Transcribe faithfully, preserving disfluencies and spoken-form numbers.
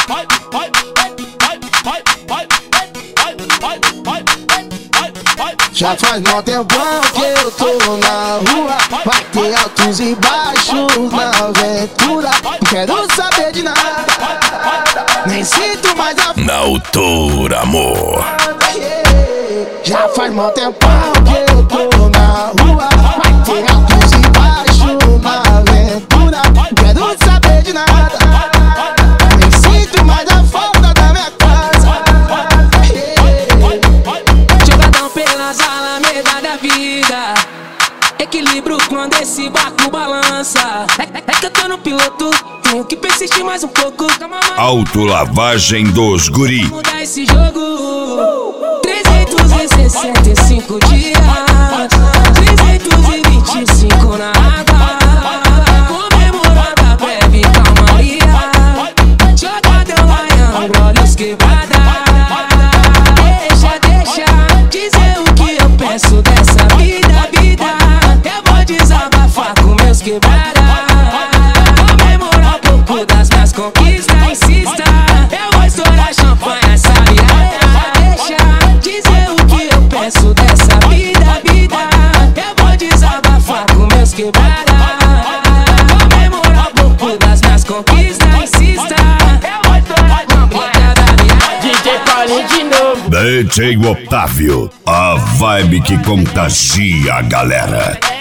Já faz mó tempão que eu tô na rua. Vai ter altos e baixos na aventura. Não quero saber de nada, nem sinto mais a na altura, amor. Já faz mó tempão que eu tô na rua. Vai ter altos e baixos na aventura. Não quero saber de nada, nem sinto mais a falta da minha casa. Jogadão pelas alamedas da vida, equilíbrio quando esse barco balança. É, é, é que eu tô no piloto, tenho que persistir mais um pouco. Autolavagem dos guri. Vamos mudar esse jogo. trezentos e sessenta e cinco dias, trezentos e vinte e cinco na água, comemorando a breve calmaria. Jogadão Laião, olhos quebrada. Deixa, deixa dizer o que eu penso dessa vida, vida. Eu vou desabafar com meus quebrada, comemorar um pouco das minhas conquistas. Insista, eu vou estourar champanhe essa virada. Deixa dizer o que eu penso dessa vida, vida. Eu vou desabafar com meus quebrada, comemorar um pouco das minhas conquistas. Insista, eu vou estourar champanhe essa virada. D J Paulinho de novo. D J Otávio, a vibe que contagia a galera.